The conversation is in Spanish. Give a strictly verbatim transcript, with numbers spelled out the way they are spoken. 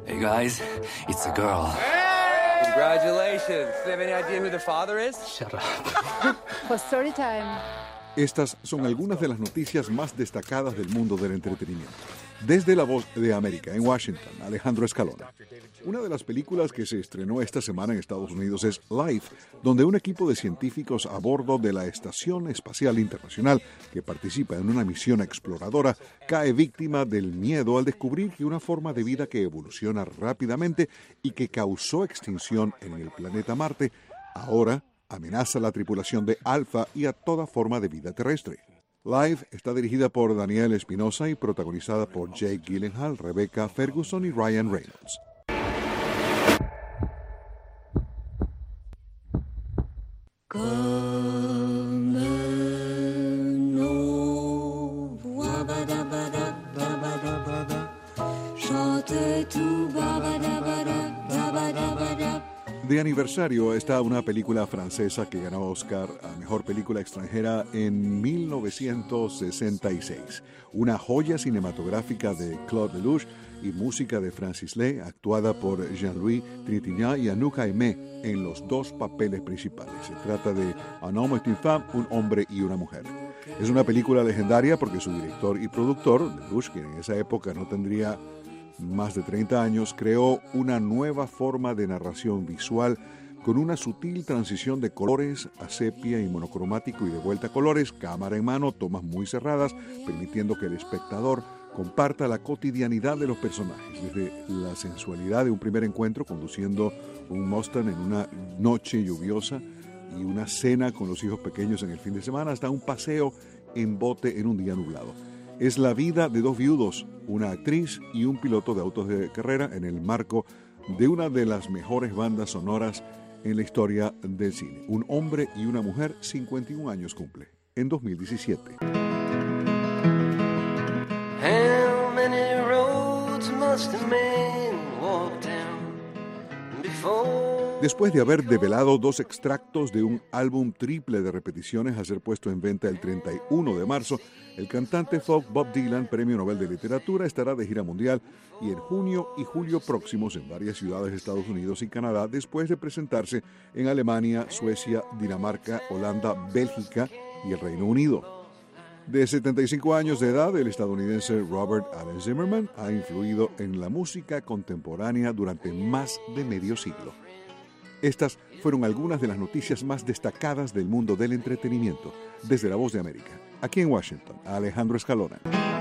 Hey guys, it's a girl. Hey! Congratulations. Do you have any idea who the father is? Shut up. For story time. Estas son algunas de las noticias más destacadas del mundo del entretenimiento. Desde La Voz de América, en Washington, Alejandro Escalona. Una de las películas que se estrenó esta semana en Estados Unidos es Life, donde un equipo de científicos a bordo de la Estación Espacial Internacional, que participa en una misión exploradora, cae víctima del miedo al descubrir que una forma de vida que evoluciona rápidamente y que causó extinción en el planeta Marte, ahora amenaza a la tripulación de Alpha y a toda forma de vida terrestre. Live está dirigida por Daniel Espinosa y protagonizada por Jake Gyllenhaal, Rebecca Ferguson y Ryan Reynolds. De aniversario está una película francesa que ganó Oscar a Mejor Película Extranjera en mil novecientos sesenta y seis. Una joya cinematográfica de Claude Lelouch y música de Francis Lay, actuada por Jean-Louis Trintignant y Anouk Aimée en los dos papeles principales. Se trata de Un homme et une femme, un hombre y una mujer. Es una película legendaria porque su director y productor, Lelouch, quien en esa época no tendría más de treinta años, creó una nueva forma de narración visual con una sutil transición de colores a sepia y monocromático y de vuelta a colores, cámara en mano, tomas muy cerradas, permitiendo que el espectador comparta la cotidianidad de los personajes, desde la sensualidad de un primer encuentro conduciendo un Mustang en una noche lluviosa y una cena con los hijos pequeños en el fin de semana, hasta un paseo en bote en un día nublado. Es la vida de dos viudos, una actriz y un piloto de autos de carrera en el marco de una de las mejores bandas sonoras en la historia del cine. Un hombre y una mujer, cincuenta y un años cumple, en dos mil diecisiete. How many roads must a man walk down before? Después de haber develado dos extractos de un álbum triple de repeticiones a ser puesto en venta el treinta y uno de marzo, el cantante folk Bob Dylan, Premio Nobel de Literatura, estará de gira mundial y en junio y julio próximos en varias ciudades de Estados Unidos y Canadá, después de presentarse en Alemania, Suecia, Dinamarca, Holanda, Bélgica y el Reino Unido. De setenta y cinco años de edad, el estadounidense Robert Allen Zimmerman ha influido en la música contemporánea durante más de medio siglo. Estas fueron algunas de las noticias más destacadas del mundo del entretenimiento. Desde La Voz de América, aquí en Washington, Alejandro Escalona.